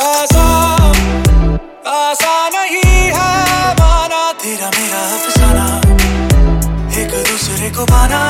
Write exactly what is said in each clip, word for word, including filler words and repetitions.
ऐसा आसान नहीं है माना तेरा मेरा अफसाना, एक दूसरे को पाना।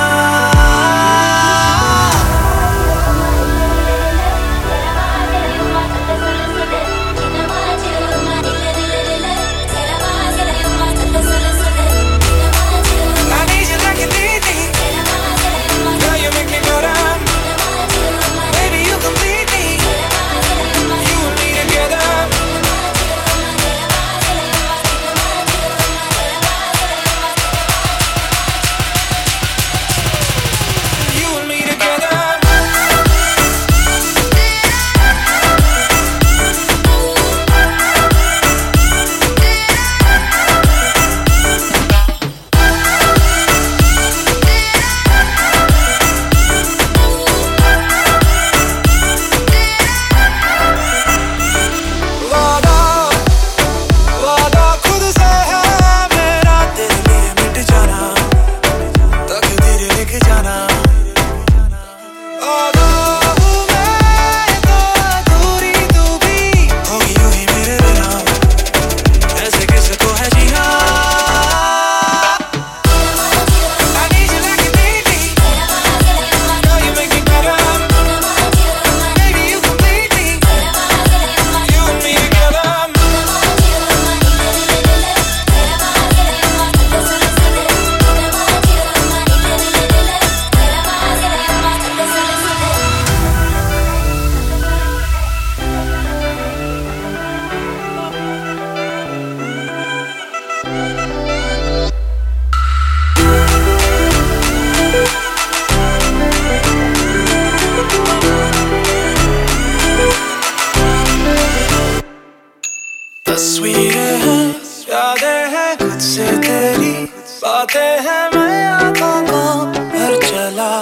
तस्वीरें हैं, यादें हैं खुद से तेरी, बातें हैं मैं आंखों को भर चला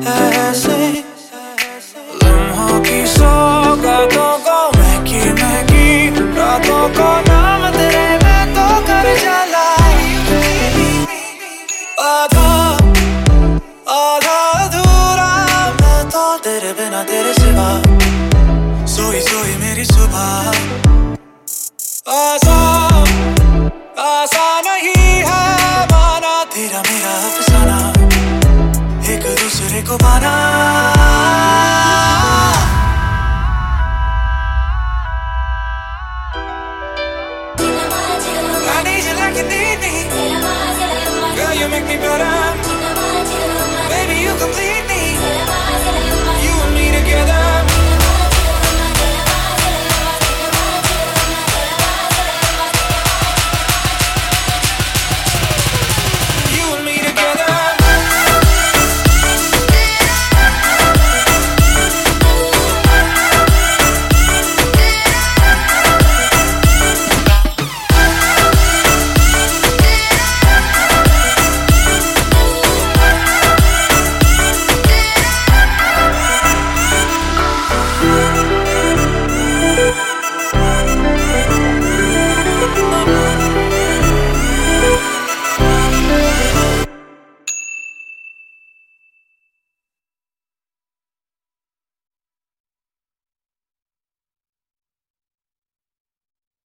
ऐसे, लम्हों की सौगातों को महकी महकी रातों को नाम तेरे मैं तो कर चला। आधा आधा अधूरा मैं तो तेरे बिना तेरे सिवा, सोई सोई मेरी सुबह। आसान आसान नहीं है माना तेरा मेरा अफसाना, एक दूसरे को पाना। I need you like you need me. Girl, you make me better. Baby, you complete me. You and me together.